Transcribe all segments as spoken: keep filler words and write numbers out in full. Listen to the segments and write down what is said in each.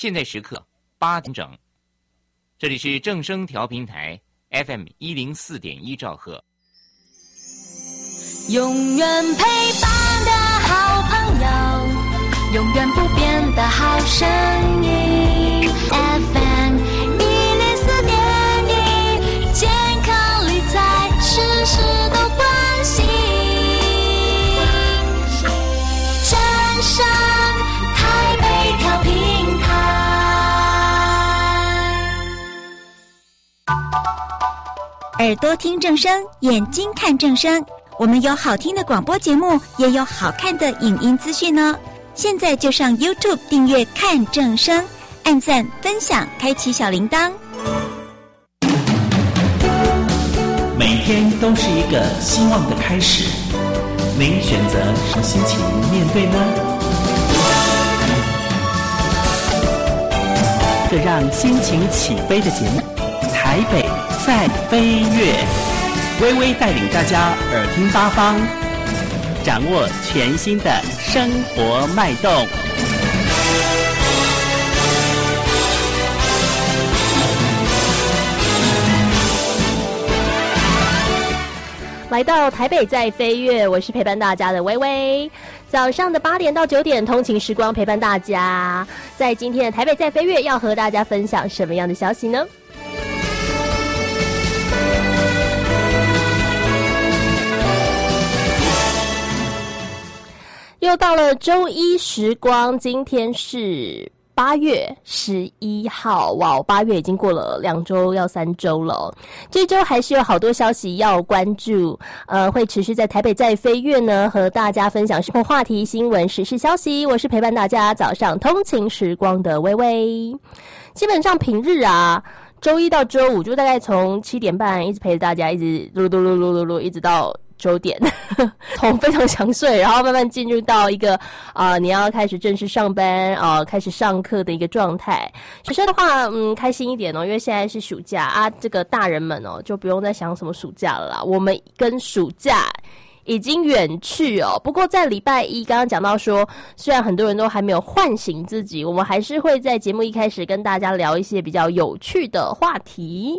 现在时刻八点整，这里是正声调频台 F M 一零四点一兆赫。 永远陪伴的好朋友，永远不变的好声音 F M 一零四点一，健康理财事事都关心，正声台北调频台。 耳朵听正声，眼睛看正声，我们有好听的广播节目，也有好看的影音资讯哦。现在就上 YouTube 订阅看正声，按赞分享，开启小铃铛。 每天都是一个希望的开始，您选择什么心情面对呢？这让心情起飞的节目，台北在飞跃，微微带领大家耳听八方，掌握全新的生活脉动。 来到台北在飞跃，我是陪伴大家的微微。早上的八点到九点，通勤时光陪伴大家。在今天的台北在飞跃，要和大家分享什么样的消息呢？又到了周一时光，今天是八月十一号，哇，八月已经过了两周，要三周了。这周还是有好多消息要关注，呃，会持续在台北在飞跃呢，和大家分享生活话题、新闻、时事消息。我是陪伴大家早上通勤时光的微微。基本上平日啊，周一到周五就大概从七点半一直陪着大家，一直噜噜噜噜噜噜，一直到九点，从非常想睡，然后慢慢进入到一个啊、呃，你要开始正式上班啊、呃，开始上课的一个状态。学生的话，嗯，开心一点哦，因为现在是暑假啊，这个大人们哦就不用再想什么暑假了啦，我们跟暑假已经远去哦。不过在礼拜一刚刚讲到说，虽然很多人都还没有唤醒自己，我们还是会在节目一开始跟大家聊一些比较有趣的话题。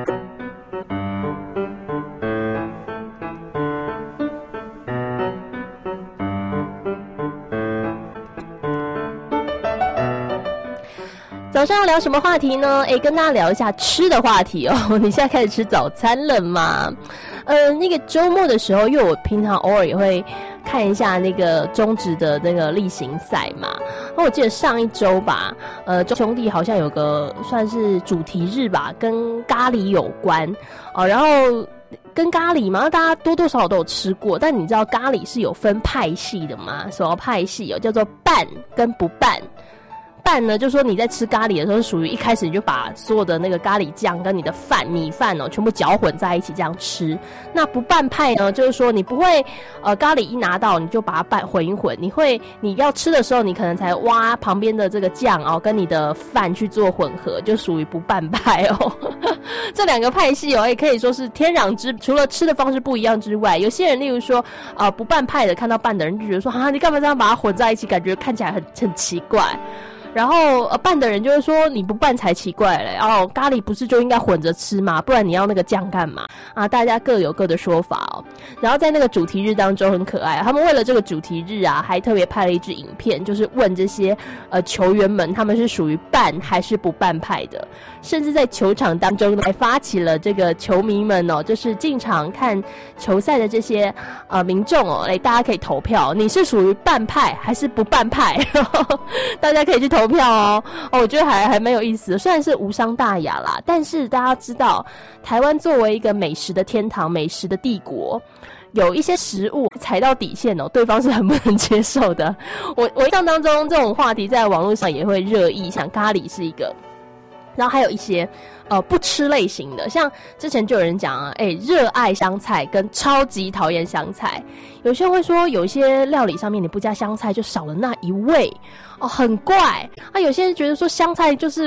早上要聊什么话题呢？诶，跟大家聊一下吃的话题哦。你现在开始吃早餐了吗？呃，那个周末的时候，因为我平常偶尔也会看一下那个中职的那个例行赛嘛。那我记得上一周吧，呃，兄弟好像有个算是主题日吧，跟咖喱有关哦、呃。然后跟咖喱嘛，大家多多少少都有吃过，但你知道咖喱是有分派系的吗？什么派系哦？叫做拌跟不拌。拌呢，就是说你在吃咖喱的时候，是属于一开始你就把所有的那个咖喱酱跟你的饭米饭哦，全部搅混在一起这样吃。那不拌派呢，就是说你不会呃咖喱一拿到你就把它拌混一混，你会你要吃的时候，你可能才挖旁边的这个酱哦，跟你的饭去做混合，就属于不拌派哦。这两个派系哦，也可以说是天壤之，除了吃的方式不一样之外，有些人例如说呃不拌派的，看到拌的人就觉得说啊，你干嘛这样把它混在一起，感觉看起来很很奇怪。然后呃拌的人就会说你不拌才奇怪嘞，哦咖喱不是就应该混着吃吗？不然你要那个酱干嘛啊？大家各有各的说法哦。然后在那个主题日当中很可爱，他们为了这个主题日啊，还特别拍了一支影片，就是问这些呃球员们他们是属于拌还是不拌派的，甚至在球场当中呢还发起了这个球迷们哦，就是进场看球赛的这些呃民众哦，来大家可以投票，你是属于拌派还是不拌派？大家可以去投。投票哦，哦，我觉得还还蛮有意思的，虽然是无伤大雅啦，但是大家知道，台湾作为一个美食的天堂、美食的帝国，有一些食物踩到底线哦，对方是很不能接受的。我我印象当中，这种话题在网络上也会热议，像咖喱是一个，然后还有一些呃不吃类型的，像之前就有人讲啊，哎，热爱香菜跟超级讨厌香菜。有些人会说，有一些料理上面你不加香菜就少了那一味哦，很怪啊。有些人觉得说香菜就是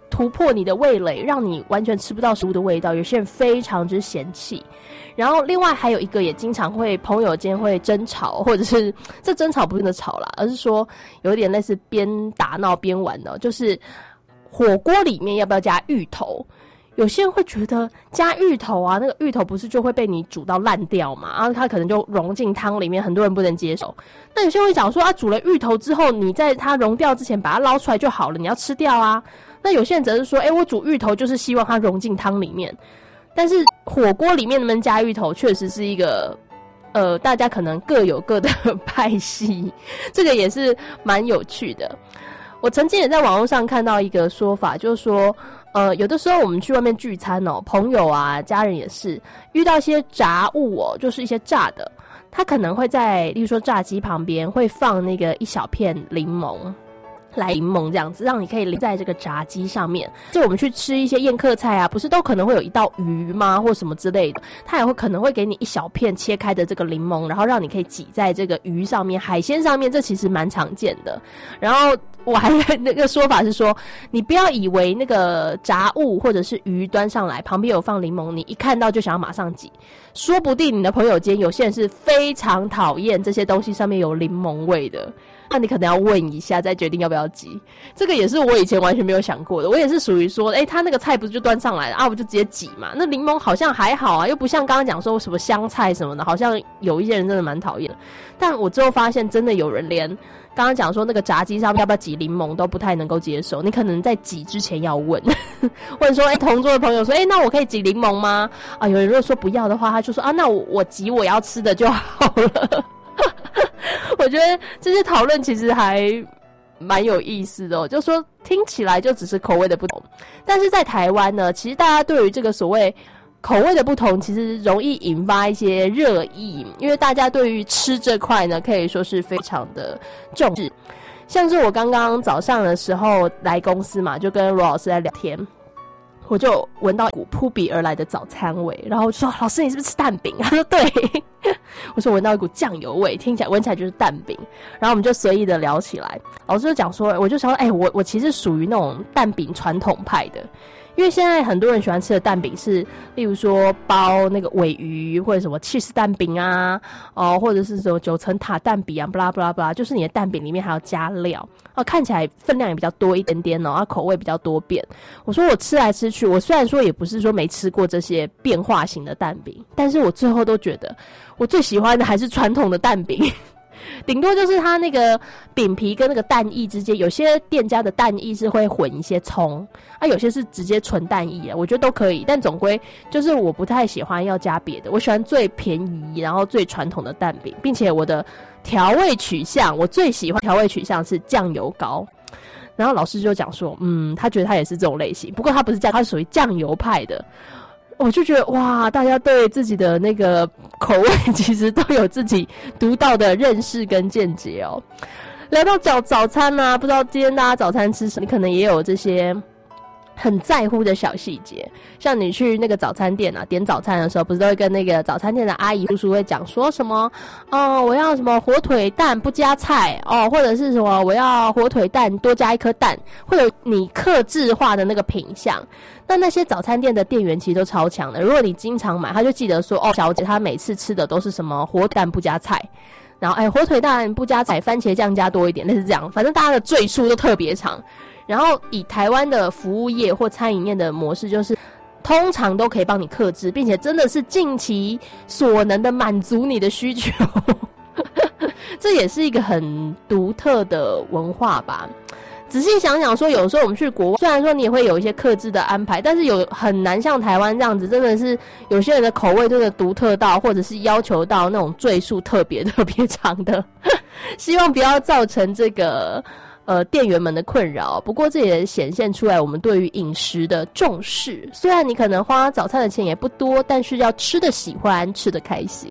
突破你的味蕾，让你完全吃不到食物的味道，有些人非常之嫌弃。然后另外还有一个也经常会朋友间会争吵，或者是这争吵不是真的吵啦，而是说有点类似边打闹边玩的，就是火锅里面要不要加芋头。有些人会觉得加芋头啊，那个芋头不是就会被你煮到烂掉嘛，然后它可能就融进汤里面，很多人不能接受。那有些人会讲说啊，煮了芋头之后，你在它融掉之前把它捞出来就好了，你要吃掉啊。那有些人则是说，哎、欸，我煮芋头就是希望它融进汤里面。但是火锅里面能不能加芋头，确实是一个呃，大家可能各有各的派系，这个也是蛮有趣的。我曾经也在网络上看到一个说法，就是说，呃，有的时候我们去外面聚餐哦，朋友啊、家人也是遇到一些炸物哦，就是一些炸的，他可能会在，例如说炸鸡旁边会放那个一小片柠檬。来柠檬这样子，让你可以淋在这个炸鸡上面。就我们去吃一些宴客菜啊，不是都可能会有一道鱼吗，或什么之类的，它也会可能会给你一小片切开的这个柠檬，然后让你可以挤在这个鱼上面、海鲜上面，这其实蛮常见的。然后我还那个说法是说，你不要以为那个炸物或者是鱼端上来旁边有放柠檬，你一看到就想要马上挤，说不定你的朋友间有些人是非常讨厌这些东西上面有柠檬味的。那你可能要问一下，再决定要不要挤。这个也是我以前完全没有想过的。我也是属于说，哎、欸，他那个菜不是就端上来了啊，我就直接挤嘛。那柠檬好像还好啊，又不像刚刚讲说什么香菜什么的，好像有一些人真的蛮讨厌的。但我之后发现，真的有人连刚刚讲说那个炸鸡上面要不要挤柠檬都不太能够接受。你可能在挤之前要问，问说，哎、欸，同桌的朋友说，哎、欸，那我可以挤柠檬吗？啊，有人如果说不要的话，他就说啊，那我我挤我要吃的就好了。我觉得这些讨论其实还蛮有意思的哦，就说听起来就只是口味的不同，但是在台湾呢，其实大家对于这个所谓口味的不同，其实容易引发一些热议，因为大家对于吃这块呢，可以说是非常的重视。像是我刚刚早上的时候来公司嘛，就跟罗老师在聊天。我就闻到一股扑鼻而来的早餐味，然后我就说：“老师，你是不是吃蛋饼？”他说：“对。”我说：“闻到一股酱油味，听起来闻起来就是蛋饼。”然后我们就随意的聊起来。老师就讲说：“我就想说，哎、欸，我我其实属于那种蛋饼传统派的。”因为现在很多人喜欢吃的蛋饼是，例如说包那个鲔鱼或者什么 cheese 蛋饼啊，哦，或者是什么九层塔蛋饼啊，不啦不啦不啦，就是你的蛋饼里面还要加料，哦，看起来分量也比较多一点点哦，啊，口味比较多变。我说我吃来吃去，我虽然说也不是说没吃过这些变化型的蛋饼，但是我最后都觉得我最喜欢的还是传统的蛋饼。顶多就是它那个饼皮跟那个蛋液之间，有些店家的蛋液是会混一些葱啊，有些是直接纯蛋液啊，我觉得都可以，但总归就是我不太喜欢要加别的，我喜欢最便宜然后最传统的蛋饼，并且我的调味取向，我最喜欢调味取向是酱油膏。然后老师就讲说，嗯，他觉得他也是这种类型，不过他不是酱，他是属于酱油派的。我就觉得哇，大家对自己的那个口味其实都有自己独到的认识跟见解哦。聊到早早餐啊，不知道今天大家早餐吃什么，你可能也有这些很在乎的小细节。像你去那个早餐店啊，点早餐的时候，不是都会跟那个早餐店的阿姨叔叔会讲说什么？哦，我要什么火腿蛋不加菜哦，或者是什么我要火腿蛋多加一颗蛋，会有你客制化的那个品项。那那些早餐店的店员其实都超强的，如果你经常买，他就记得说，哦，小姐她每次吃的都是什么火腿蛋不加菜，然后哎火腿蛋不加菜，番茄酱加多一点，类似这样，反正大家的赘述都特别长。然后以台湾的服务业或餐饮业的模式，就是通常都可以帮你客制，并且真的是尽其所能的满足你的需求。这也是一个很独特的文化吧。仔细想想说，有时候我们去国外，虽然说你也会有一些客制的安排，但是有很难像台湾这样子，真的是有些人的口味真的独特到，或者是要求到那种赘述特别特别长的。希望不要造成这个呃店员们的困扰。不过这也显现出来我们对于饮食的重视。虽然你可能花早餐的钱也不多，但是要吃的喜欢，吃的开心。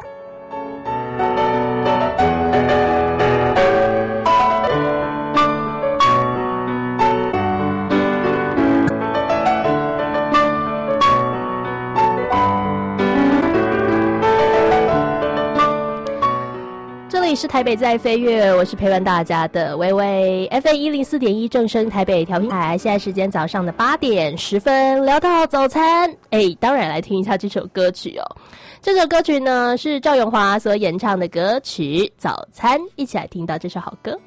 里是台北在飞跃，我是陪伴大家的微微 F M 一零四点一正声台北调频台，现在时间早上的八点十分，聊到早餐，哎，当然来听一下这首歌曲哦。这首歌曲呢是赵咏华所演唱的歌曲《早餐》，一起来听到这首好歌。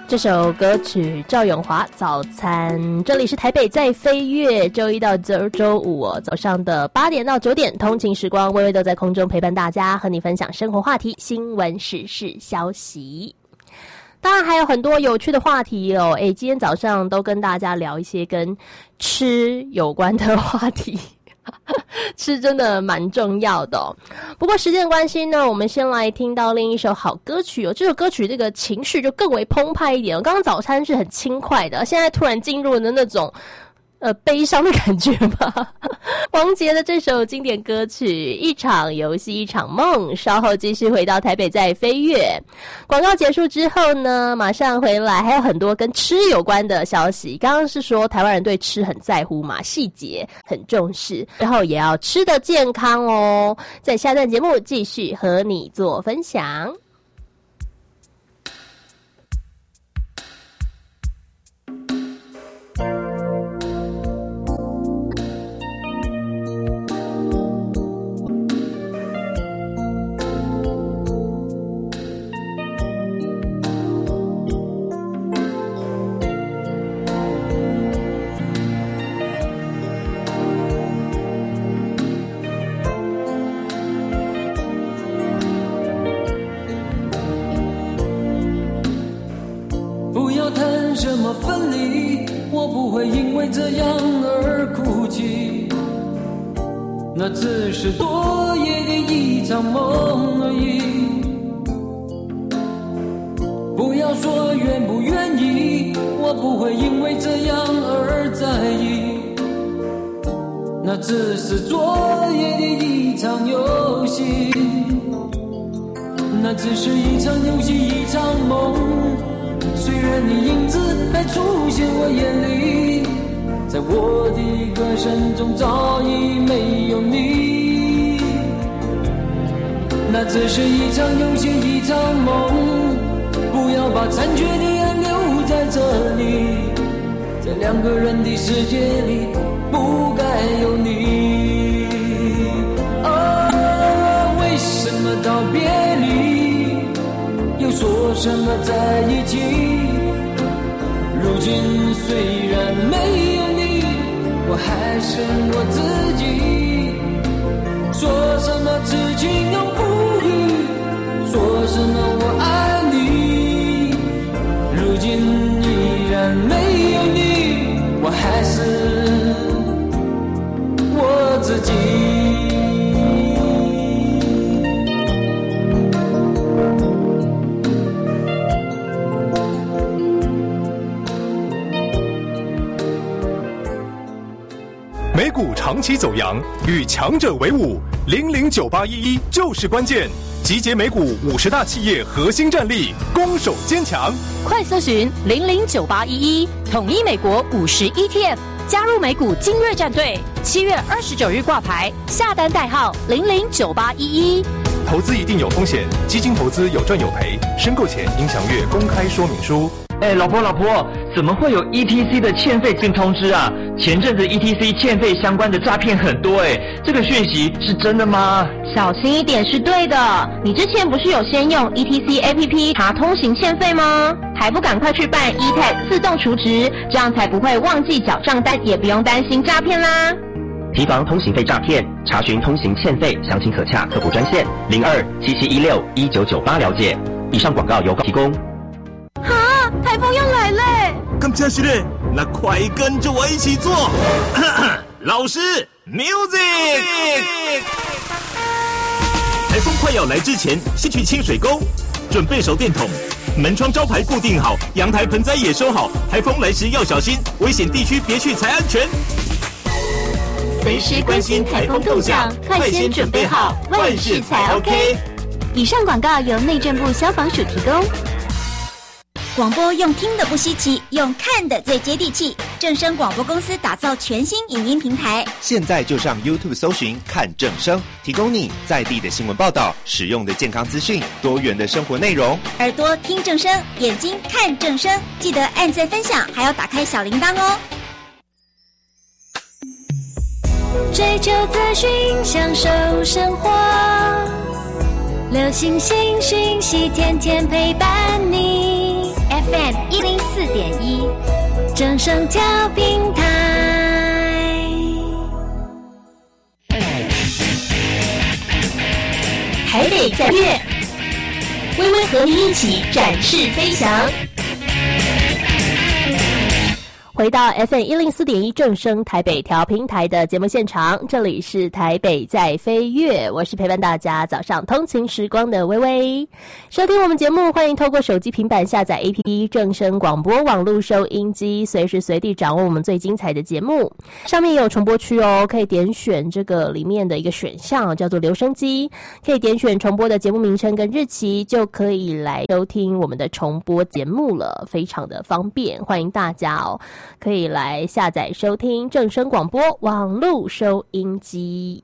这首歌曲赵咏华《早餐》，这里是台北在飞跃，周一到周周五哦，早上的八点到九点，通勤时光，微微都在空中陪伴大家，和你分享生活话题、新闻时事消息。当然还有很多有趣的话题哦，诶，今天早上都跟大家聊一些跟吃有关的话题。吃真的蛮重要的哦。不过时间的关系呢，我们先来听到另一首好歌曲哦。这首歌曲这个情绪就更为澎湃一点哦。刚刚早餐是很轻快的，现在突然进入了那种呃悲伤的感觉吧。王杰的这首经典歌曲《一场游戏一场梦》，稍后继续回到台北在飞跃。广告结束之后呢，马上回来，还有很多跟吃有关的消息。刚刚是说台湾人对吃很在乎嘛，细节很重视，然后也要吃得健康哦。在下段节目继续和你做分享。 什么分离，我不会因为这样而哭泣，那只是多夜的一场梦而已。不要说愿不愿意，我不会因为这样而在意，那只是昨夜的一场游戏，那只是一场游戏一场梦。虽然你影子还出现我眼里，在我的歌声中早已没有你，那只是一场游戏一场梦。不要把残缺的爱留在这里，在两个人的世界里不该有你。啊，为什么道别离又说什么在一起，如今虽然没有你，我还是我自己。说什么知情永不渝，说什么我爱你，如今依然没有你，我还是我自己。 美股长期走扬，与强者为伍，零零九八一一就是关键。集结美股五十大企业核心战力，攻守坚强。 快搜寻零零九八一一，统一美国五十 E T F， 加入美股精锐战队。七月二十九日挂牌，下单代号零零九八一一。 投资一定有风险，基金投资有赚有赔，申购前应详阅公开说明书。 哎，老婆老婆，怎么会有 E T C 的欠费新通知啊？前阵子 E T C 欠费相关的诈骗很多哎，这个讯息是真的吗？ 小心一点是对的。你之前不是有先用 E T C A P P 查通行欠费吗？还不赶快去办 E T A G 自动储值，这样才不会忘记缴账单，也不用担心诈骗啦。 提防通行费诈骗，查询通行欠费详情可洽客服专线零二七七一六一九九八了解。以上广告由提供。 啊，台风要来嘞！ 咁真是嘞，那快跟着我一起做。老师 ，music。台风快要来之前，先去清水沟，准备手电筒，门窗招牌固定好，阳台盆栽也收好。台风来时要小心，危险地区别去才安全。 随时关心台风动向，快先准备好，万事才 OK。以上广告由内政部消防署提供。 广播用听的不稀奇，用看的最接地气。正声广播公司打造全新影音平台， 现在就上 YouTube 搜寻看正声，提供你在地的新闻报道、实用的健康资讯、多元的生活内容。 耳朵听正声，眼睛看正声，记得按赞分享，还要打开小铃铛哦。 追求资讯，享受生活，流行新讯息，天天陪伴你。F F M 一零四点一，正声调平台。 台北在跃，微微和你一起展翅飞翔。回到 F M 一零四点一正声台北调频台的节目现场，这里是台北在飞跃，我是陪伴大家早上通勤时光的微微。收听我们节目，欢迎透过手机平板下载 A P P 正声广播网络收音机，随时随地掌握我们最精彩的节目。上面也有重播区哦，可以点选这个里面的一个选项叫做留声机，可以点选重播的节目名称跟日期，就可以来收听我们的重播节目了，非常的方便，欢迎大家哦可以来下载收听正声广播网络收音机。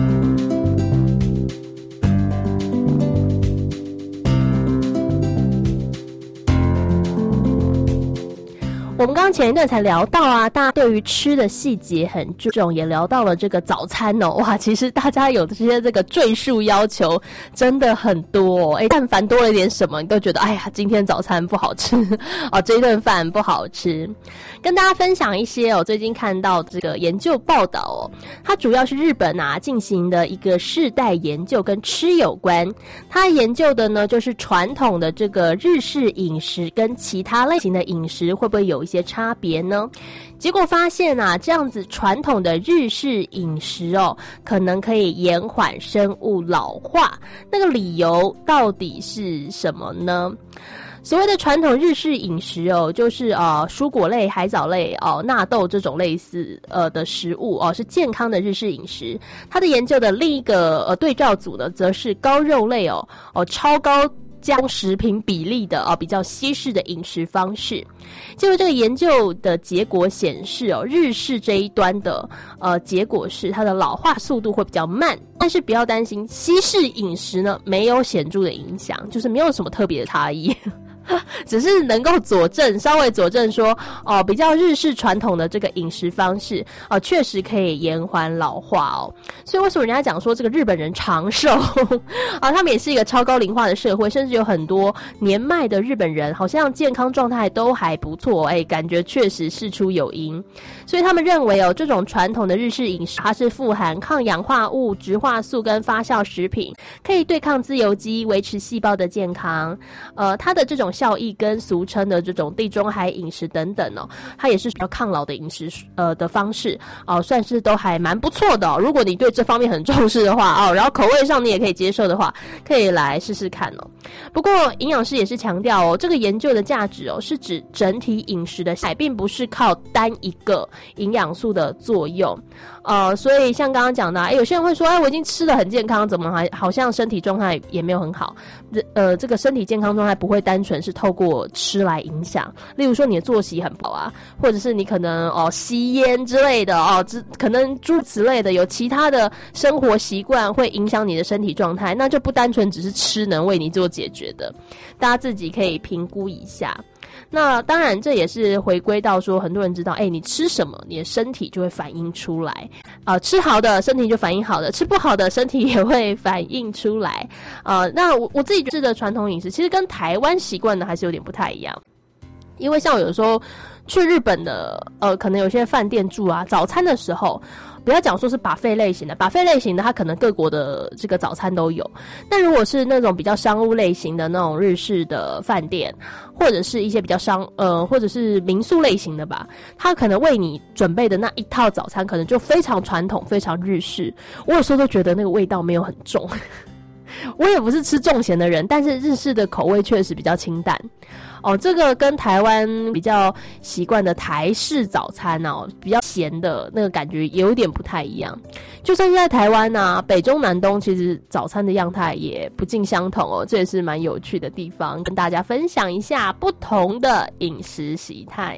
我们刚刚前一段才聊到啊，大家对于吃的细节很注重，也聊到了这个早餐哦。哇，其实大家有这些这个赘述要求真的很多哦。哎，但凡多了一点什么，你都觉得哎呀，今天早餐不好吃哦，这一顿饭不好吃。跟大家分享一些哦，最近看到这个研究报道哦，它主要是日本啊进行的一个世代研究，跟吃有关。它研究的呢，就是传统的这个日式饮食跟其他类型的饮食会不会有一些差别呢？结果发现啊，这样子传统的日式饮食哦，可能可以延缓生物老化。那个理由到底是什么呢？所谓的传统日式饮食哦，就是呃蔬果类、海藻类哦、纳豆这种类似呃的食物哦，是健康的日式饮食。它的研究的另一个呃对照组呢，则是高肉类哦哦超高将食品比例的哦比较西式的饮食方式。结果这个研究的结果显示哦，日式这一端的呃结果是它的老化速度会比较慢，但是不要担心，西式饮食呢没有显著的影响，就是没有什么特别的差异。只是能够佐证，稍微佐证说，哦，比较日式传统的这个饮食方式，哦，确实可以延缓老化哦。所以为什么人家讲说这个日本人长寿啊？他们也是一个超高龄化的社会，甚至有很多年迈的日本人，好像健康状态都还不错，哎，感觉确实事出有因。所以他们认为哦，这种传统的日式饮食，它是富含抗氧化物、植化素跟发酵食品，可以对抗自由基，维持细胞的健康。呃，它的这种效益跟俗称的这种地中海饮食等等哦，它也是比较抗老的饮食呃的方式哦，算是都还蛮不错的哦。如果你对这方面很重视的话哦，然后口味上你也可以接受的话，可以来试试看哦。不过营养师也是强调哦，这个研究的价值哦，是指整体饮食的改，并不是靠单一个营养素的作用。呃，所以像刚刚讲的，哎，有些人会说，哎，我已经吃得很健康，怎么还好像身体状态也没有很好？呃，这个身体健康状态不会单纯是透过吃来影响，例如说你的作息很不好啊，或者是你可能哦吸烟之类的哦，之可能诸如此类的，有其他的生活习惯会影响你的身体状态，那就不单纯只是吃能为你做解决的，大家自己可以评估一下。那当然这也是回归到说，很多人知道，哎，你吃什么你的身体就会反映出来啊、呃，吃好的身体就反映好的，吃不好的身体也会反映出来啊、呃。那我我自己吃的传统饮食其实跟台湾习惯的还是有点不太一样，因为像我有时候去日本的呃，可能有些饭店住啊，早餐的时候不要讲说是buffet类型的buffet类型的，它可能各国的这个早餐都有。但如果是那种比较商务类型的那种日式的饭店，或者是一些比较商呃或者是民宿类型的吧，它可能为你准备的那一套早餐可能就非常传统非常日式，我有时候都觉得那个味道没有很重。我也不是吃重咸的人，但是日式的口味确实比较清淡哦。这个跟台湾比较习惯的台式早餐哦，比较咸的那个感觉有点不太一样。就算是在台湾啊，北中南东其实早餐的样态也不尽相同哦，这也是蛮有趣的地方，跟大家分享一下不同的饮食习态。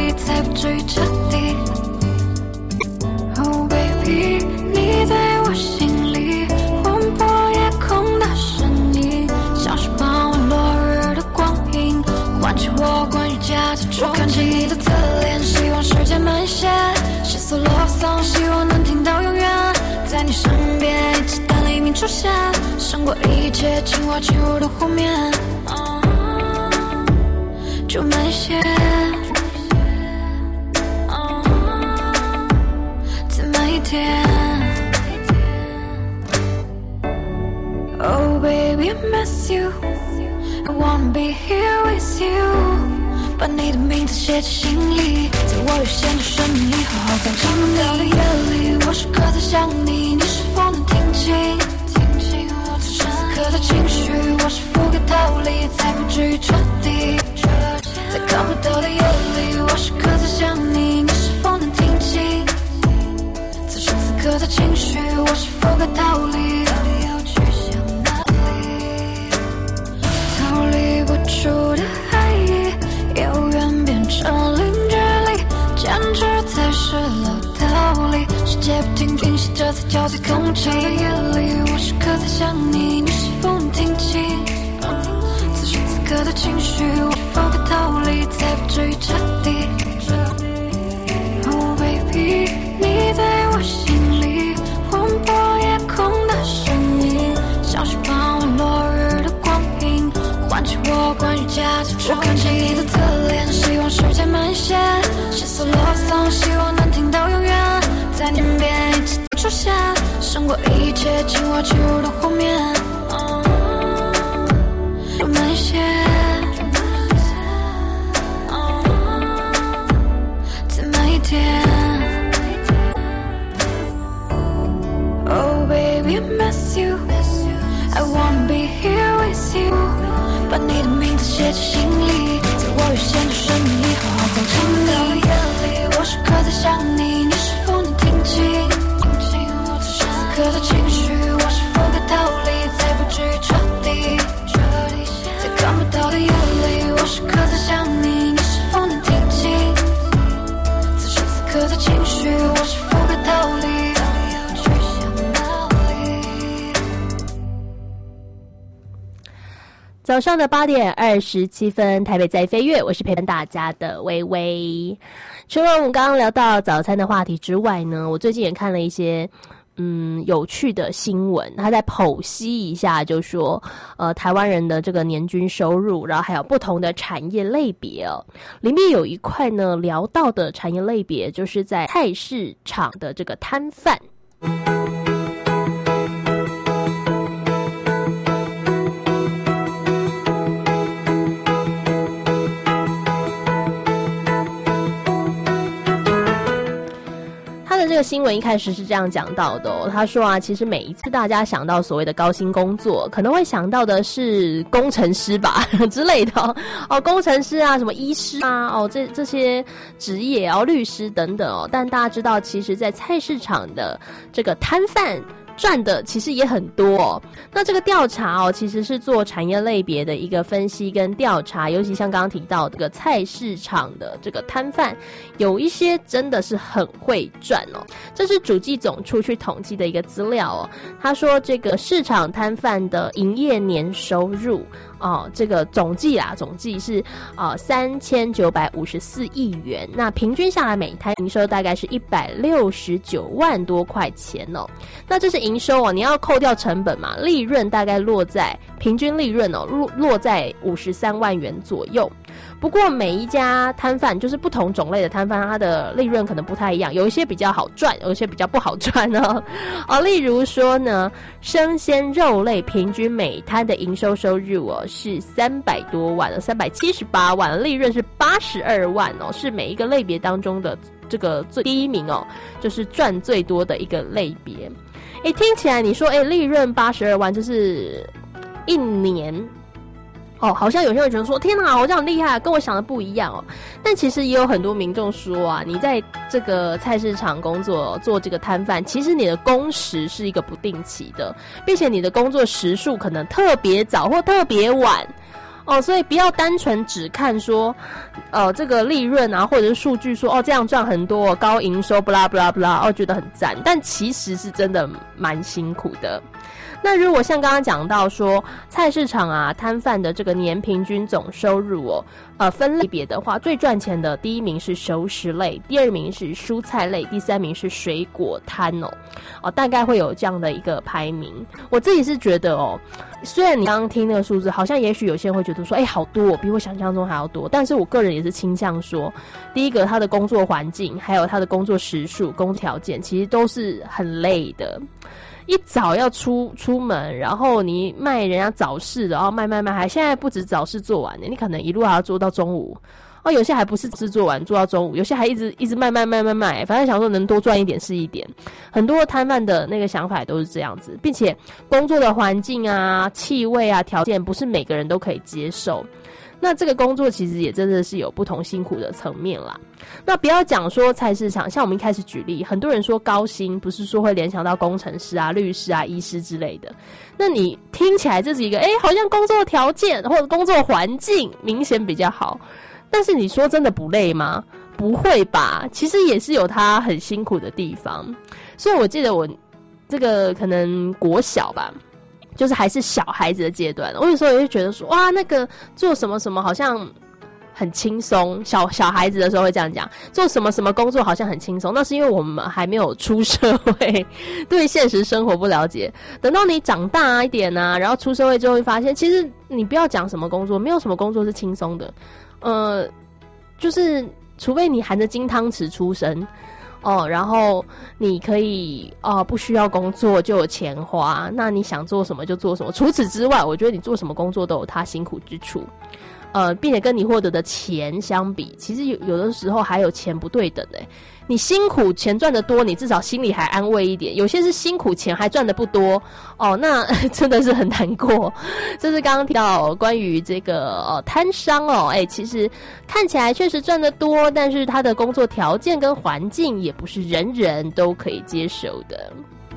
理，才不至于彻底。Oh baby， 你在我心里划破夜空的身影，像是傍晚落日的光影，唤起我关于家的憧憬。我看着你的侧脸，希望时间慢些，世俗落丧，希望能听到永远。在你身边，一直等黎明出现，胜过一切，情话进入的湖面。啊，就慢些。啊，再慢一点。Oh baby, I miss you. I wanna be here with you. 把你的名字写进心里，在我有限的生命里好好放进你。到的夜里，我时刻在想你，你是否能听清？听清我此时此刻的情绪，我是否该逃离，才不至于彻底。在看不到的夜里，我时刻在想你，你是否能听清？此时此刻的情绪，我是否该逃离？到底要去向哪里？逃离不出的爱意，遥远变成零距离，坚持才是老道理。世界不停平息着，才叫最空气。到的夜里，我时刻在想你，你是否能听清？此时此刻的情绪，我是否该逃离，才不至于彻底。Oh baby， 你在我心里划破夜空的身影，像是傍晚落日的光影，唤起我关于家的憧憬。我看着你的侧脸，希望时间慢些，世俗落丧，希望能听到永远。在你身边一直出现，胜过一切，情话进入的湖面。啊，就慢些。啊，再慢一点。Oh baby, I miss you. I wanna be here with you. 把你的名字写进心里，在我有限的生命里好好放进你。到的夜里，我时刻在想你，你是否能听清？听清我此时此刻的情绪，我是否该逃离，才不至于彻底。在看不到的夜里，我时刻在想你，你是否能听清？此时此刻的情绪，我是否该逃离？到底要去向哪里？ 早上的八点二十七分，台北在飞跃，我是陪伴大家的微微。除了我们刚刚聊到早餐的话题之外呢，我最近也看了一些嗯有趣的新闻，他在剖析一下，就说呃台湾人的这个年均收入，然后还有不同的产业类别哦。里面有一块呢聊到的产业类别，就是在菜市场的这个摊贩。这个新闻一开始是这样讲到的哦，他说啊，其实每一次大家想到所谓的高薪工作，可能会想到的是工程师吧之类的哦，哦工程师啊，什么医师啊，哦这这些职业哦，律师等等哦，但大家知道，其实在菜市场的这个摊贩赚的其实也很多哦。那这个调查哦，其实是做产业类别的一个分析跟调查，尤其像刚刚提到这个菜市场的这个摊贩，有一些真的是很会赚哦。这是主计总处去统计的一个资料哦。他说这个市场摊贩的营业年收入哦，这个总计啊，总计是啊三千九百五十四亿元。那平均下来每摊营收大概是一百六十九万多块钱哦。那这是营收哦，你要扣掉成本嘛，利润大概落在平均利润哦，落落在五十三万元左右。不过每一家摊贩就是不同种类的摊贩，它的利润可能不太一样，有一些比较好赚，有一些比较不好赚哦。哦，例如说呢，生鲜肉类平均每摊的营收收入哦是三百多万了，三百七十八万，利润是八十二万哦，是每一个类别当中的这个最第一名哦，就是赚最多的一个类别。诶，听起来你说诶利润八十二万，就是一年。哦，好像有些人觉得说，天哪，我这样厉害，跟我想的不一样哦。但其实也有很多民众说啊，你在这个菜市场工作，做这个摊贩，其实你的工时是一个不定期的，并且你的工作时数可能特别早或特别晚。 哦，所以不要单纯只看说，呃，这个利润啊，或者是数据说哦这样赚很多，高营收，不啦不啦不啦，哦觉得很赞，但其实是真的蛮辛苦的。那如果像刚刚讲到说菜市场啊摊贩的这个年平均总收入哦，呃分类别的话，最赚钱的第一名是熟食类，第二名是蔬菜类，第三名是水果摊哦，哦大概会有这样的一个排名。我自己是觉得哦，虽然你刚刚听那个数字，好像也许有些人会觉得说，哎，好多哦，比我想象中还要多，但是我个人也是倾向说，第一个他的工作环境，还有他的工作时数、工作条件，其实都是很累的。一早要出出门，然后你卖人家早市的，然后卖卖卖，还现在不止早市做完呢，你可能一路还要做到中午。哦，有些还不是制作完做到中午，有些还一直一直卖卖卖卖卖，反正想说能多赚一点是一点。很多摊贩的那个想法也都是这样子，并且工作的环境啊、气味啊、条件，不是每个人都可以接受。那这个工作其实也真的是有不同辛苦的层面啦。那不要讲说菜市场，像我们一开始举例，很多人说高薪，不是说会联想到工程师啊、律师啊、医师之类的。那你听起来这是一个，哎，好像工作条件或者工作环境明显比较好，但是你说真的不累吗？不会吧，其实也是有他很辛苦的地方。所以我记得我这个可能国小吧，就是还是小孩子的阶段，我有时候也会觉得说，哇，那个做什么什么好像很轻松，小小孩子的时候会这样讲，做什么什么工作好像很轻松，那是因为我们还没有出社会，对现实生活不了解。等到你长大一点啊，然后出社会之后会发现，其实你不要讲什么工作，没有什么工作是轻松的，呃，就是除非你含着金汤匙出生。哦，然后你可以哦、呃，不需要工作就有钱花，那你想做什么就做什么。除此之外，我觉得你做什么工作都有它辛苦之处，呃，并且跟你获得的钱相比，其实有有的时候还有钱不对等诶。你辛苦钱赚得多，你至少心里还安慰一点。有些是辛苦钱还赚得不多哦，那真的是很难过。这是刚刚提到关于这个呃摊商哦，哎，其实看起来确实赚得多，但是他的工作条件跟环境也不是人人都可以接受的。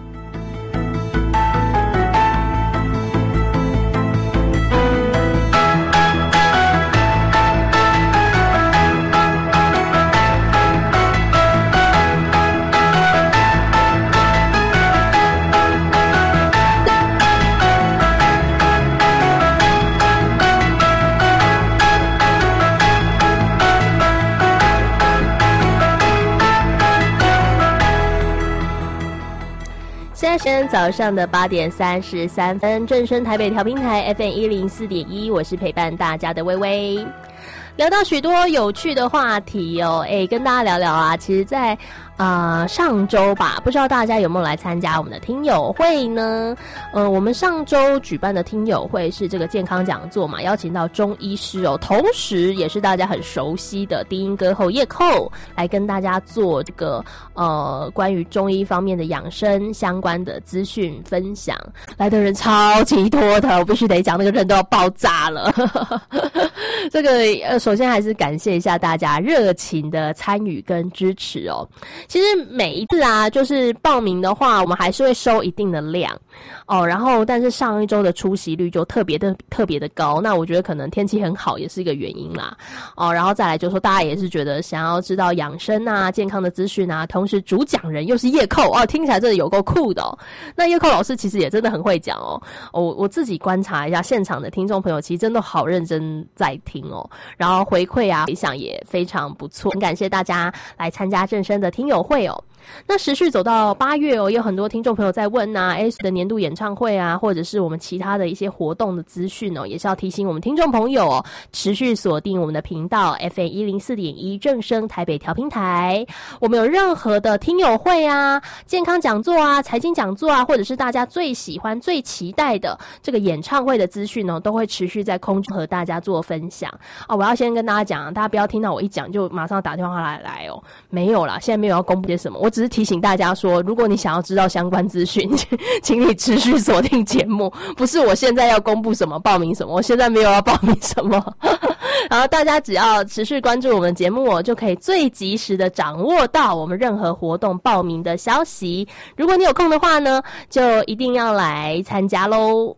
现在时间早上的八点三十三分，正声台北调频台 F M 一零四点一，我是陪伴大家的微微。聊到许多有趣的话题哦，哎，跟大家聊聊啊。其实在呃上周吧，不知道大家有没有来参加我们的听友会呢？呃，我们上周举办的听友会是这个健康讲座嘛，邀请到中医师哦，同时也是大家很熟悉的低音歌后叶寇来跟大家做这个呃关于中医方面的养生相关的资讯分享。来的人超级多的，我必须得讲，那个人都要爆炸了。这个呃，首先还是感谢一下大家热情的参与跟支持哦。其实每一次啊，就是报名的话，我们还是会收一定的量哦。然后，但是上一周的出席率就特别的特别的高，那我觉得可能天气很好也是一个原因啦。哦，然后再来就是说，大家也是觉得想要知道养生啊、健康的资讯啊，同时主讲人又是叶寇哦，听起来真的有够酷的哦。那叶寇老师其实也真的很会讲哦。我、哦、我自己观察一下现场的听众朋友，其实真的好认真在听哦。然后回馈啊，回响也非常不错，很感谢大家来参加正声的听友会哦。那时序走到八月哦，也有很多听众朋友在问啊 ，S 的年度演唱会啊，或者是我们其他的一些活动的资讯哦，也是要提醒我们听众朋友哦，持续锁定我们的频道 F M 一零四点一正声台北调频台。我们有任何的听友会啊、健康讲座啊、财经讲座啊，或者是大家最喜欢、最期待的这个演唱会的资讯呢，都会持续在空中和大家做分享啊。我要先跟大家讲，大家不要听到我一讲就马上打电话来来哦，没有啦，现在没有要公布些什么，我只是提醒大家说，如果你想要知道相关资讯，请你持续锁定节目。不是我现在要公布什么、报名什么，我现在没有要报名什么。然后大家只要持续关注我们的节目哦，就可以最及时的掌握到我们任何活动报名的消息。如果你有空的话呢，就一定要来参加咯。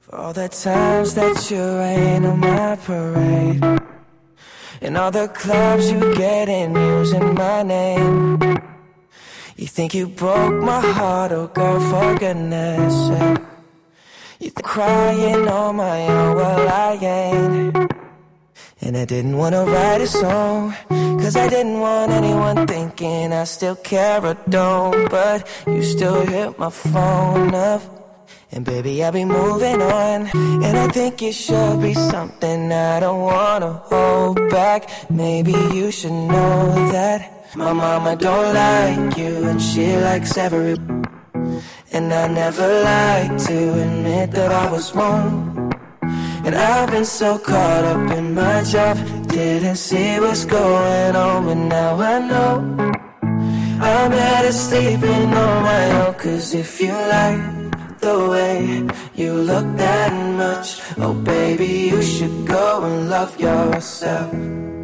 For all the times that you rain on my parade, and all the clubs you get in using my name. You think you broke my heart, oh girl, for goodness sake. You think crying on my own, well I ain't. And I didn't wanna write a song, cause I didn't want anyone thinking I still care or don't. But you still hit my phone up, and baby I'll be moving on. And I think it should be something I don't wanna hold back. Maybe you should know that my mama don't like you, and she likes every. And I never like to admit that I was wrong. And I've been so caught up in my job, didn't see what's going on. But now I know I'm better sleeping on my own. Cause if you like the way you look that much, oh baby, you should go and love yourself.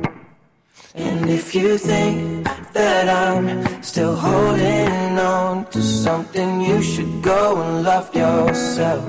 And if you think that I'm still holding on to something, you should go and love yourself.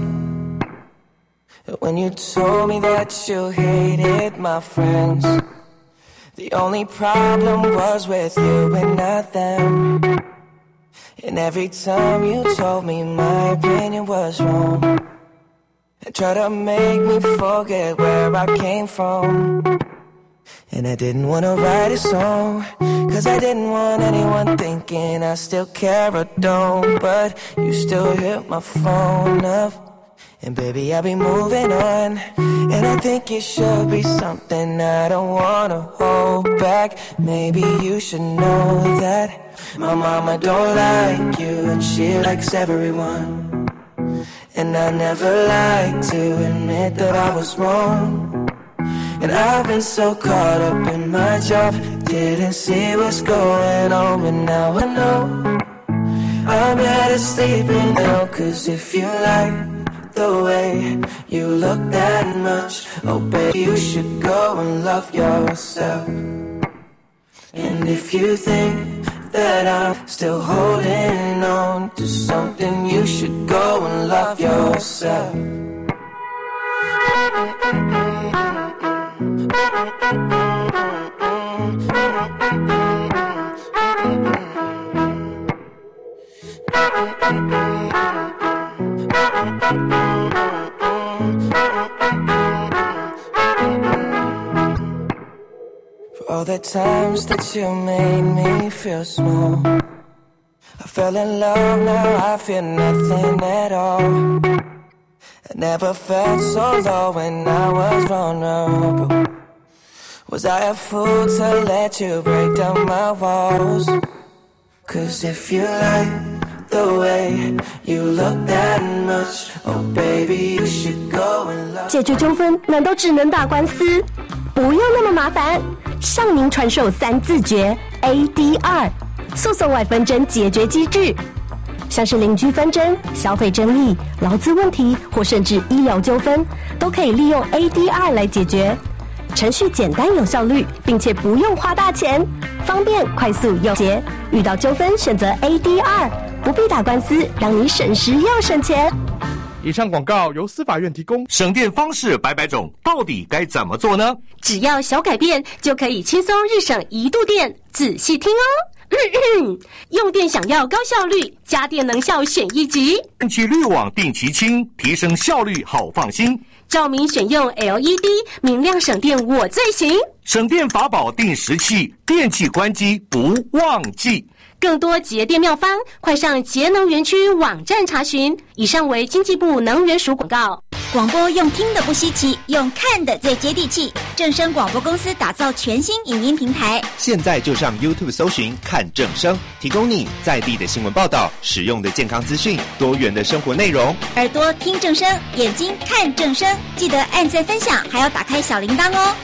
When you told me that you hated my friends, the only problem was with you and not them. And every time you told me my opinion was wrong, and tried to make me forget where I came from. And I didn't want to write a song, cause I didn't want anyone thinking I still care or don't. But you still hit my phone up, and baby I'll be moving on. And I think it should be something I don't wanna hold back. Maybe you should know that my mama don't like you, and she likes everyone. And I never like to admit that I was wrong. And I've been so caught up in my job, didn't see what's going on. But now I know I'm better sleeping now. Cause if you like the way you look that much, oh baby, you should go and love yourself. And if you think that I'm still holding on to something, you should go and love yourself. For all the times that you made me feel small, I fell in love, now I feel nothing at all. I never felt so low when I was vulnerable. Was I a fool to let you break down my walls? Cause if you like the way you look that much, oh baby, you should go and love. 解决纠纷难道只能打官司？不用那么麻烦，向您传授三字诀 A D R 诉讼外纷争解决机制。像是邻居纷争、消费争议、劳资问题或甚至医疗纠纷，都可以利用 A D R 来解决。程序简单有效率，并且不用花大钱，方便快速又捷。遇到纠纷选择 A D R， 不必打官司，让你省时又省钱。 以上广告由司法院提供。 省电方式百百种，到底该怎么做呢？ 只要小改变，就可以轻松日省一度电。仔细听哦。用电想要高效率，家电能效选一级。 电器滤网定期清，提升效率好放心。 照明选用 L E D， 明亮省电我最行。 省电法宝定时器，电器关机不忘记。 更多节电妙方，快上节能园区网站查询。以上为经济部能源署广告。 广播用听的不稀奇，用看的最接地气。正声广播公司打造全新影音平台， 现在就上 YouTube 搜寻看正声，提供你在地的新闻报道、实用的健康资讯、多元的生活内容。 耳朵听正声，眼睛看正声，记得按赞分享，还要打开小铃铛哦。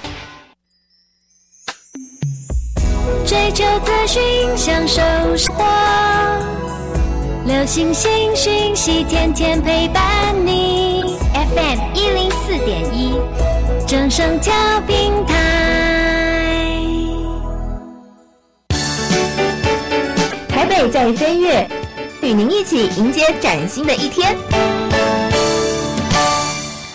追求资讯，享受生活，流行新讯息，天天陪伴你。F M 一零四点一，正声调频台。 台北在飞跃，与您一起迎接崭新的一天。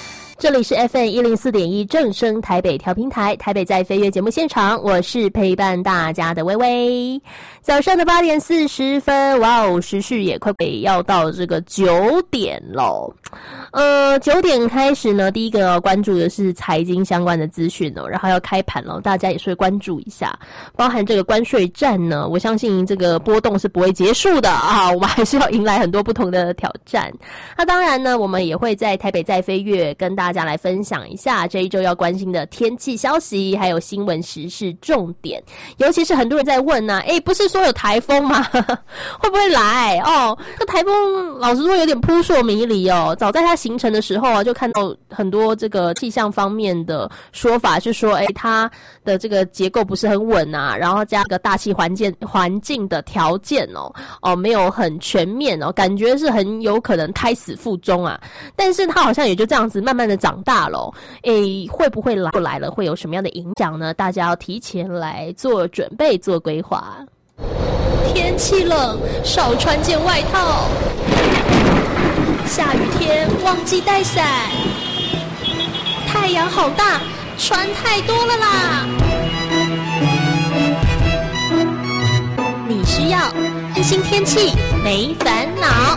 这里是 F M 一零四点一正声台北调频台，台北在飞跃节目现场，我是陪伴大家的微微。早上的八点四十分，哇哦，时序也快要到这个九点喽。呃，九点开始呢，第一个要关注的是财经相关的资讯哦，然后要开盘了，大家也是会关注一下，包含这个关税战呢，我相信这个波动是不会结束的啊，我们还是要迎来很多不同的挑战。那当然呢，我们也会在台北在飞跃跟大家来分享一下这一周要关心的天气消息，还有新闻时事重点。尤其是很多人在问啊，诶，不是说有台风吗？会不会来哦？这台风老实说有点扑朔迷离哦。早在它形成的时候啊，就看到很多这个气象方面的说法，是说，诶，它的这个结构不是很稳啊，然后加个大气环境环境的条件哦，哦，没有很全面哦，感觉是很有可能胎死腹中啊。但是它好像也就这样子慢慢的长大了哦，诶，会不会来不来了，会有什么样的影响呢？大家要提前来做准备，做规划。天气冷，少穿件外套。下雨天忘记带伞。太阳好大，穿太多了啦。你需要安心天气，没烦恼。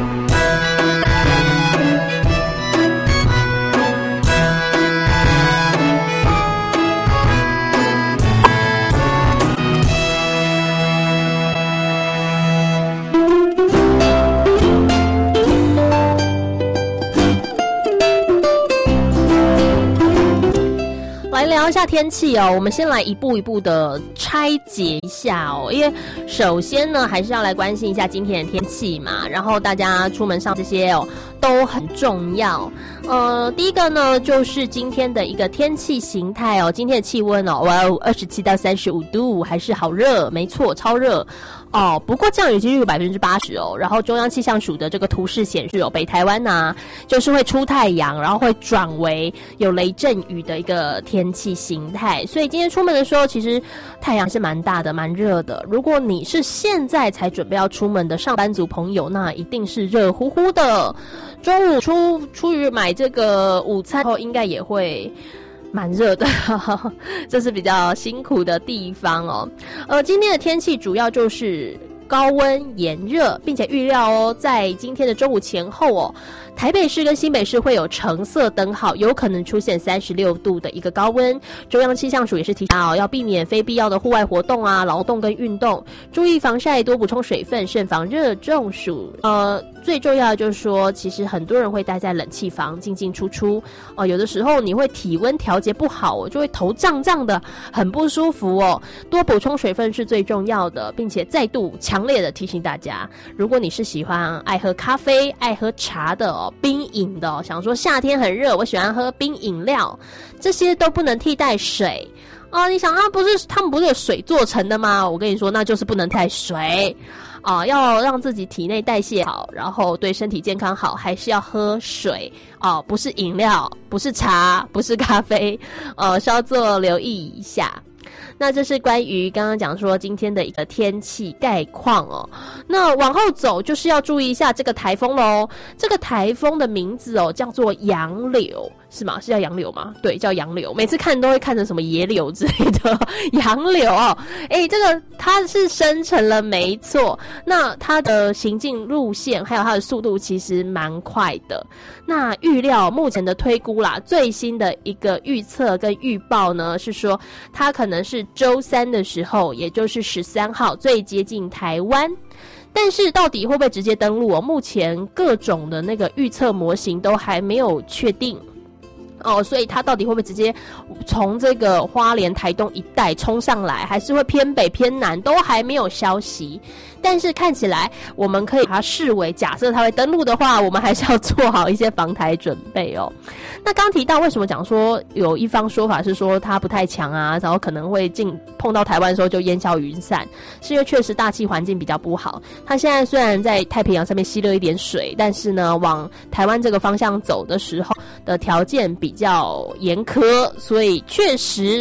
来聊一下天气哦，我们先来一步一步的拆解一下哦，因为首先呢，还是要来关心一下今天的天气嘛，然后大家出门上这些哦都很重要。呃，第一个呢就是今天的一个天气形态哦，今天的气温哦，哇哦，二十七到三十五度，还是好热，没错，超热。哦，不过降雨几率有百分之八十哦。然后中央气象署的这个图示显示哦，北台湾呐、啊、就是会出太阳，然后会转为有雷阵雨的一个天气形态。所以今天出门的时候，其实太阳是蛮大的，蛮热的。如果你是现在才准备要出门的上班族朋友，那一定是热乎乎的。中午出出于买这个午餐后，应该也会蛮热的，这是比较辛苦的地方哦。呃，今天的天气主要就是高温炎热，并且预料哦，在今天的中午前后哦，台北市跟新北市会有橙色灯号，有可能出现三十六度的一个高温。中央气象署也是提醒哦，要避免非必要的户外活动啊、劳动跟运动，注意防晒，多补充水分，慎防热中暑。呃，最重要的就是说，其实很多人会待在冷气房进进出出哦、呃，有的时候你会体温调节不好，我就会头胀胀的，很不舒服哦。多补充水分是最重要的，并且再度强烈的提醒大家，如果你是喜欢爱喝咖啡、爱喝茶的哦。冰饮的、哦、想说夏天很热，我喜欢喝冰饮料，这些都不能替代水啊、呃！你想啊，不是他们不是有水做成的吗？我跟你说，那就是不能替代水啊、呃！要让自己体内代谢好，然后对身体健康好，还是要喝水啊、呃！不是饮料，不是茶，不是咖啡，呃，稍作留意一下。那这是关于刚刚讲说今天的一个天气概况哦。那往后走就是要注意一下这个台风咯。这个台风的名字哦叫做杨柳，是吗？是叫杨柳吗？对，叫杨柳。每次看都会看成什么野柳之类的杨柳哦。诶，这个它是生成了没错，那它的行进路线还有它的速度其实蛮快的。那预料目前的推估啦，最新的一个预测跟预报呢是说它可能是周三的时候，也就是十三号最接近台湾。但是到底会不会直接登陆哦？目前各种的那个预测模型都还没有确定哦，所以它到底会不会直接从这个花莲、台东一带冲上来，还是会偏北偏南，都还没有消息。但是看起来我们可以把它视为，假设它会登陆的话，我们还是要做好一些防台准备哦。那刚提到为什么讲说有一方说法是说它不太强啊，然后可能会进碰到台湾的时候就烟消云散，是因为确实大气环境比较不好。它现在虽然在太平洋上面吸了一点水，但是呢往台湾这个方向走的时候的条件比较严苛，所以确实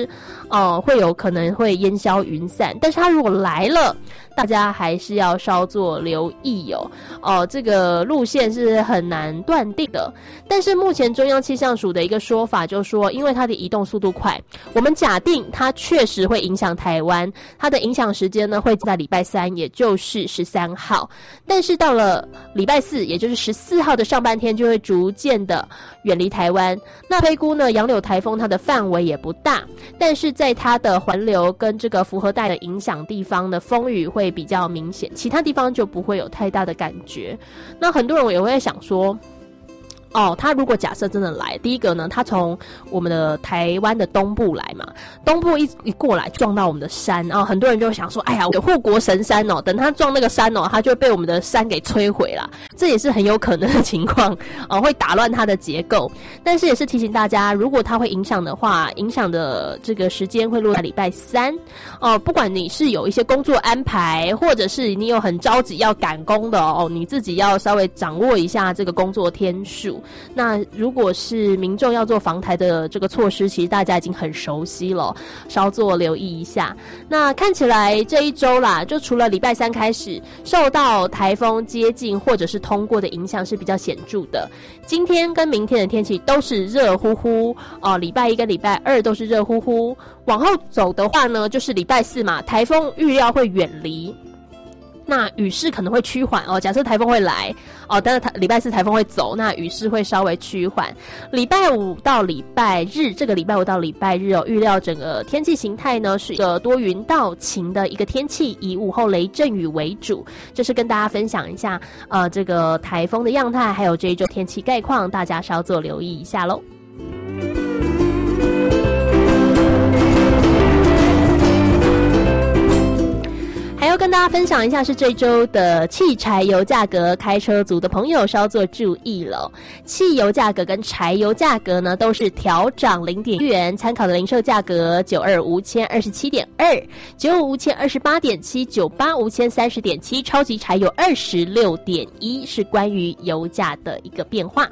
哦、呃，会有可能会烟消云散。但是它如果来了，大家还是要稍作留意哦。哦、呃，这个路线是很难断定的。但是目前中央气象署的一个说法就是说，因为它的移动速度快，我们假定它确实会影响台湾，它的影响时间呢会在礼拜三，也就是十三号。但是到了礼拜四，也就是十四号的上半天，就会逐渐的远离台湾。那推估呢，杨柳台风它的范围也不大，但是在它的环流跟这个符合带的影响地方呢，风雨会比较明显，其他地方就不会有太大的感觉。那很多人也会想说，哦，他如果假设真的来，第一个呢，他从我们的台湾的东部来嘛，东部一一过来撞到我们的山啊、哦，很多人就想说，哎呀，有护国神山哦，等他撞那个山哦，他就被我们的山给摧毁了，这也是很有可能的情况哦，会打乱它的结构。但是也是提醒大家，如果它会影响的话，影响的这个时间会落在礼拜三哦。不管你是有一些工作安排，或者是你有很着急要赶工的哦，你自己要稍微掌握一下这个工作天数。那如果是民众要做防台的这个措施，其实大家已经很熟悉了，稍作留意一下。那看起来这一周啦，就除了礼拜三开始受到台风接近或者是通过的影响是比较显著的。今天跟明天的天气都是热乎乎哦，礼拜一跟礼拜二都是热乎乎。往后走的话呢，就是礼拜四嘛，台风预料会远离。那雨势可能会趋缓哦，假设台风会来哦，但是台礼拜四台风会走，那雨势会稍微趋缓。礼拜五到礼拜日，这个礼拜五到礼拜日哦，预料整个天气形态呢是一个多云到晴的一个天气，以午后雷阵雨为主。这是跟大家分享一下呃这个台风的样态，还有这一周天气概况，大家稍作留意一下咯。还要跟大家分享一下是这周的汽柴油价格，开车族的朋友稍作注意了。汽油价格跟柴油价格呢都是调涨零点一元，参考的零售价格九二无铅二十七点二，九五无铅二十八点七，九八无铅三十点七，超级柴油二十六点一，是关于油价的一个变化。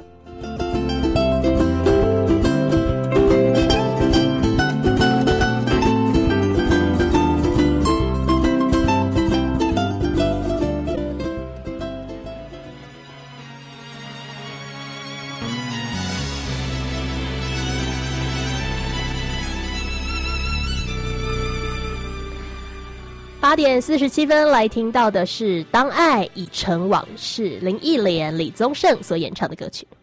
八点四十七分，来听到的是《当爱已成往事》，林忆莲、李宗盛所演唱的歌曲。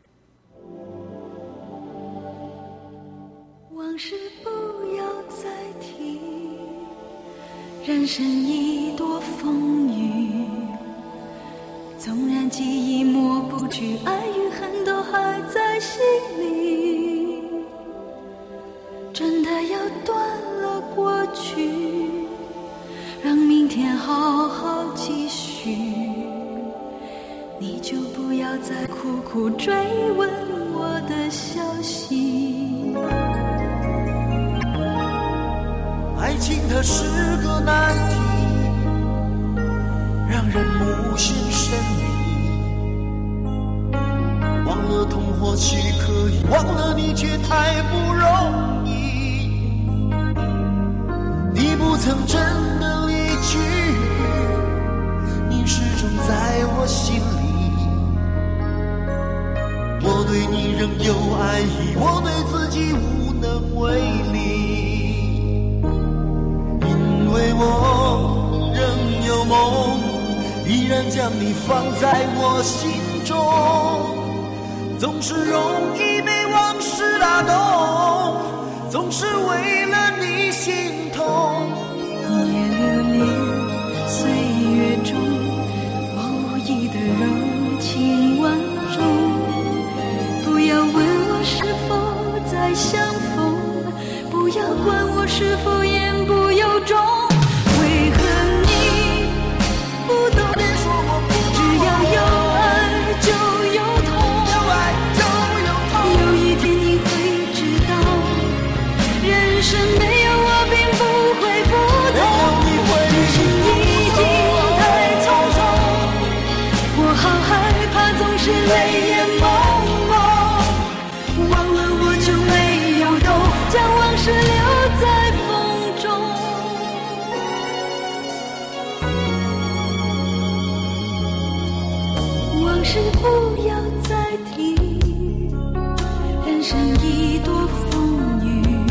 往事不要再提，人生已多风雨，纵然记忆抹不去，爱与恨都还在心里，真的要断了过去，让明天好好继续，你就不要再苦苦追问我的消息。 爱情它是个难题，让人无限神秘，忘了痛或许可以，忘了你却太不容易，你不曾真的离去，你始终在我心里，我对你仍有爱意，我对自己无能为力，因为我仍有梦，依然将你放在我心中，总是容易被往事打动，总是为了你心痛， 也留恋岁月中无意的柔情万种，不要问我是否再相逢，不要管我是否言不由衷，为何你不懂，只要有爱就有痛，有一天你会知道，人生没有我并不会不同，人生已经太匆匆，我好害怕总是泪眼朦胧，忘了我就没有懂，将往事留在事不要再提，人生已多风雨，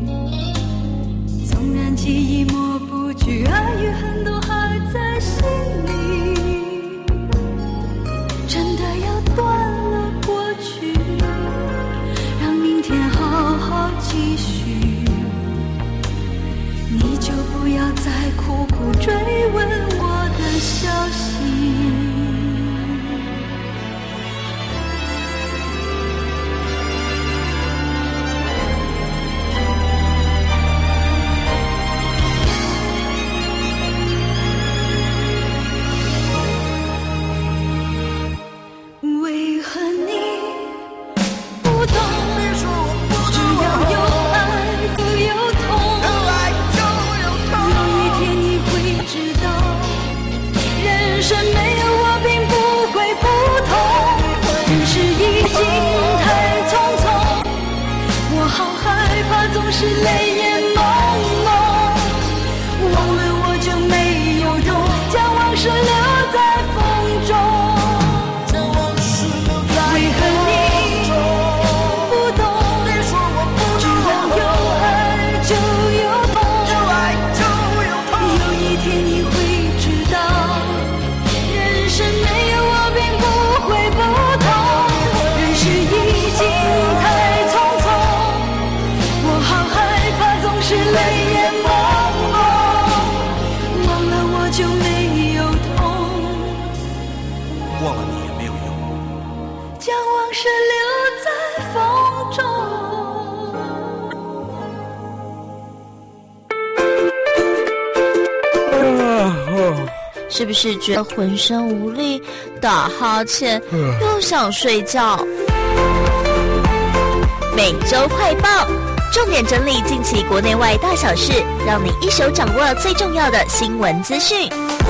纵然记忆抹不去，爱与恨都还在心里，真的要断了过去，让明天好好继续，你就不要再苦苦追问我的消息。为何你不懂？只要有爱就有痛，有一天你会知道，人生没有我并不会不同。人世已经太匆匆，我好害怕总是泪眼朦胧，忘了我就没有用，将往事留在风中。为何你不懂？只要有爱就有痛，有一天你会知道，人生没有我并不会不同。人世已经太匆匆，我好害怕总是泪眼朦胧，忘了我就没有痛， 忘了你也没有用。 将往事留在风中。 是不是觉得浑身无力，打哈欠，又想睡觉？每周快报，重点整理近期国内外大小事，让你一手掌握最重要的新闻资讯。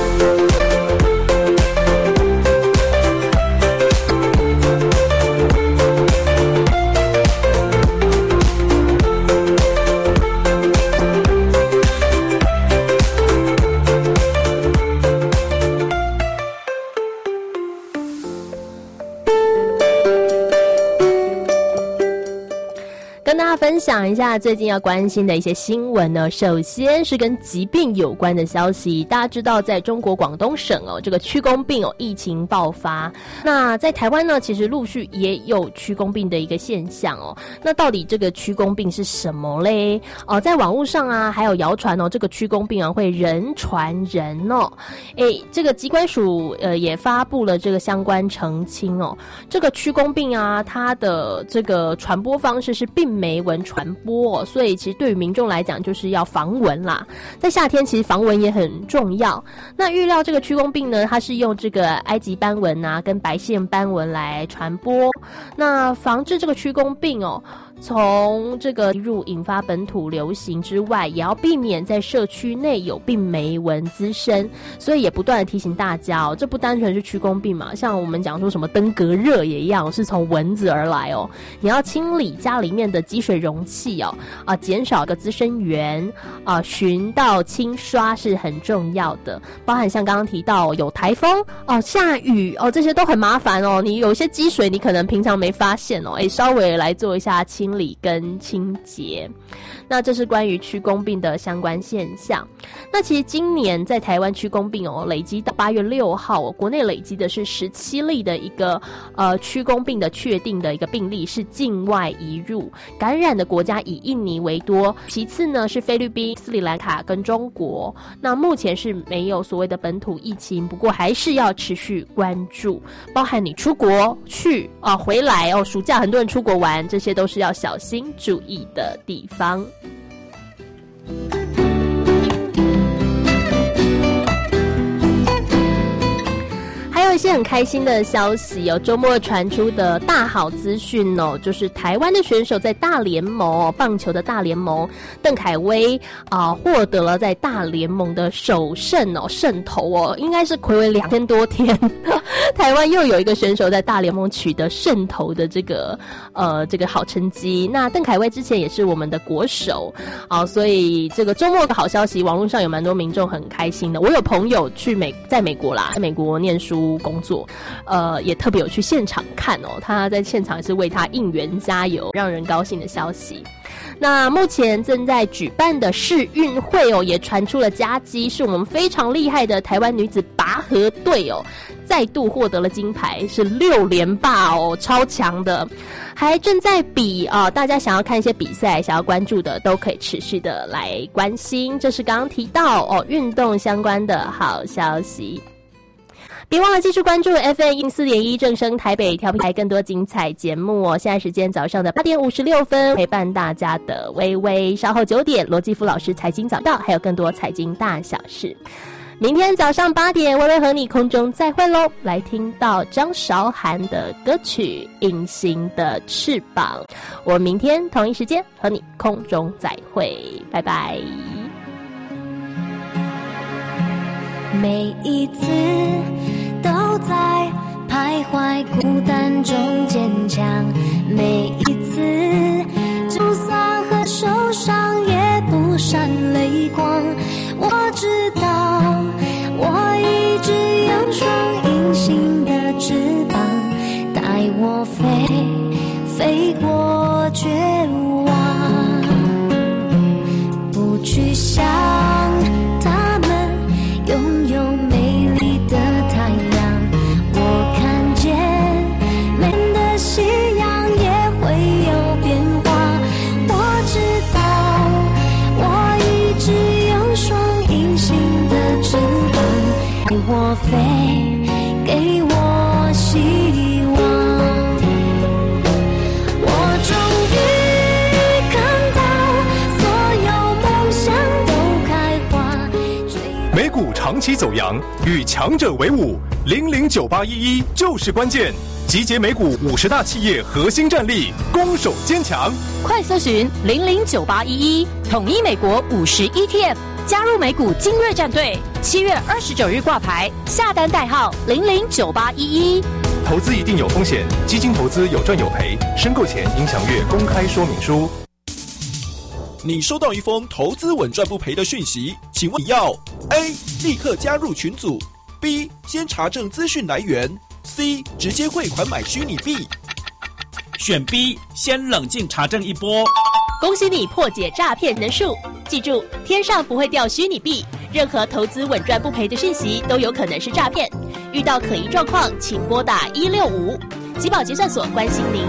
跟大家分享一下最近要关心的一些新闻呢。首先是跟疾病有关的消息，大家知道在中国广东省哦，这个屈公病哦疫情爆发。那在台湾呢，其实陆续也有屈公病的一个现象哦。那到底这个屈公病是什么嘞？哦，在网络上啊，还有谣传哦，这个屈公病啊会人传人哦。诶，这个疾管署呃也发布了这个相关澄清哦。这个屈公病啊，它的这个传播方式是病媒蚊传播、哦，所以其实对于民众来讲就是要防蚊啦。在夏天其实防蚊也很重要。那预料这个屈公病呢，它是用这个埃及斑蚊啊跟白线斑蚊来传播。那防治这个屈公病哦，从这个入引发本土流行之外，也要避免在社区内有病媒蚊滋生，所以也不断的提醒大家哦，这不单纯是屈公病嘛，像我们讲说什么登革热也一样，是从蚊子而来哦。你要清理家里面的积水容器哦，啊、呃，减少一个滋生源啊、呃，巡倒清刷是很重要的，包含像刚刚提到、哦、有台风哦、下雨哦，这些都很麻烦哦。你有一些积水，你可能平常没发现哦，哎，稍微来做一下清。清理跟清洁。那这是关于屈公病的相关现象。那其实今年在台湾屈公病哦，累积到八月六号、哦，国内累积的是十七例的一个呃屈公病的确定的一个病例是境外移入，感染的国家以印尼为多，其次呢是菲律宾、斯里兰卡跟中国。那目前是没有所谓的本土疫情，不过还是要持续关注，包含你出国去啊、呃、回来哦，暑假很多人出国玩，这些都是要小心注意的地方。还有一些很开心的消息哦，周末传出的大好资讯哦，就是台湾的选手在大联盟、哦、棒球的大联盟，邓凯威啊、呃、获得了在大联盟的首胜哦，胜投哦，应该是睽违两千多天台湾又有一个选手在大联盟取得胜投的这个呃这个好成绩。那邓凯威之前也是我们的国手啊、呃，所以这个周末的好消息，网络上有蛮多民众很开心的。我有朋友去美在美国啦，在美国念书工作，呃，也特别有去现场看哦，他在现场是为他应援加油，让人高兴的消息。那目前正在举办的世运会哦，也传出了佳绩，是我们非常厉害的台湾女子拔河队哦，再度获得了金牌，是六连霸哦，超强的，还正在比啊、呃！大家想要看一些比赛，想要关注的，都可以持续的来关心。这是刚刚提到哦，运动相关的好消息。别忘了继续关注 F M 一零四点一正声台北调频台更多精彩节目哦。现在时间早上的八点五十六分，陪伴大家的微微，稍后九点罗继夫老师财经早到，还有更多财经大小事。明天早上八点，微微和你空中再会喽！来听到张韶涵的歌曲《隐形的翅膀》。我们明天同一时间和你空中再会，拜拜。 每一次都在徘徊孤单中坚强，每一次就算很受伤也不闪泪光。我知道我一直有双隐形的翅膀，带我飞飞过绝望，不去想他们拥有美丽的太阳。我看见美的夕阳也会有变化。我知道我一直有双隐形的翅膀，给我飞，给我希望。我终于看到所有梦想都开花。 美股长期走扬，与强者为伍，零零九八一一就是关键。集结美股五十大企业核心战力，攻守坚强。 快搜寻零零九八一一，统一美国五十 E T F， 加入美股精锐战队。七月二十九日挂牌，下单代号零零九八一一。 投资一定有风险，基金投资有赚有赔，申购前应详阅公开说明书。 你收到一封投资稳赚不赔的讯息，请问你要 A 立刻加入群组， B 先查证资讯来源， C 直接汇款买虚拟币。 选 B， 先冷静查证一波。 恭喜你破解诈骗人数，记住，天上不会掉虚拟币，任何投资稳赚不赔的讯息都有可能是诈骗。遇到可疑状况，请拨打一六五，集保结算所关心您。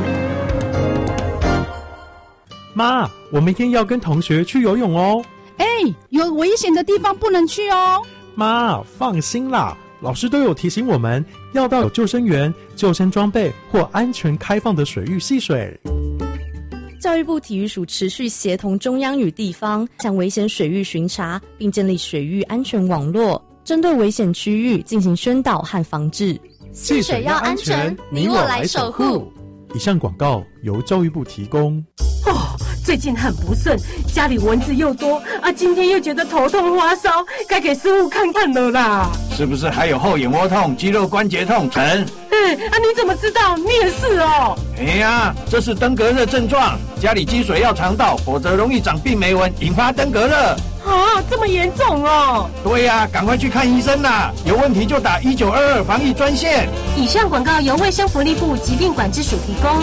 妈，我明天要跟同学去游泳哦。 哎，有危险的地方不能去哦。 妈，放心啦，老师都有提醒我们要到有救生员、救生装备或安全开放的水域戏水。 教育部体育署持续协同中央与地方，向危险水域巡查，并建立水域安全网络，针对危险区域进行宣导和防治。 戏水要安全，你我来守护。 以上广告由教育部提供。 哦，最近很不顺，家里蚊子又多啊，今天又觉得头痛发烧，该给师傅看看了啦。 是不是还有后眼窝痛、肌肉关节痛？陈， 哎啊，你怎么知道？你也是哦。 哎呀，这是登革热症状，家里积水要肠道，否则容易长病媒蚊，引发登革热。 啊，这么严重哦！ 对呀、啊，赶快去看医生啦！有问题就打一九二二防疫专线。 以上广告由卫生福利部疾病管制署提供。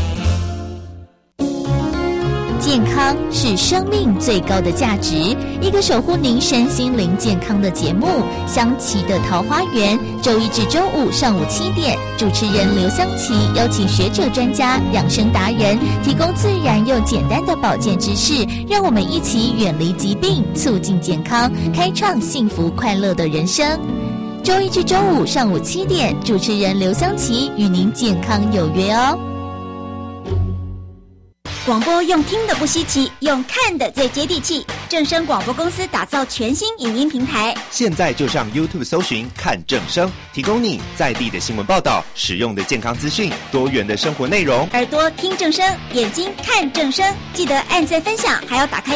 健康是生命最高的价值，一个守护您身心灵健康的节目《香琪的桃花源》，周一至周五上午七点，主持人刘香琪邀请学者专家、养生达人，提供自然又简单的保健知识，让我们一起远离疾病，促进健康，开创幸福快乐的人生。周一至周五上午七点，主持人刘香琪与您健康有约哦。 广播用听的不稀奇，用看的最接地气。正声广播公司打造全新影音平台， 现在就上 YouTube 搜寻看正声，提供你在地的新闻报道、实用的健康资讯、多元的生活内容。 耳朵听正声，眼睛看正声，记得按赞分享，还要打开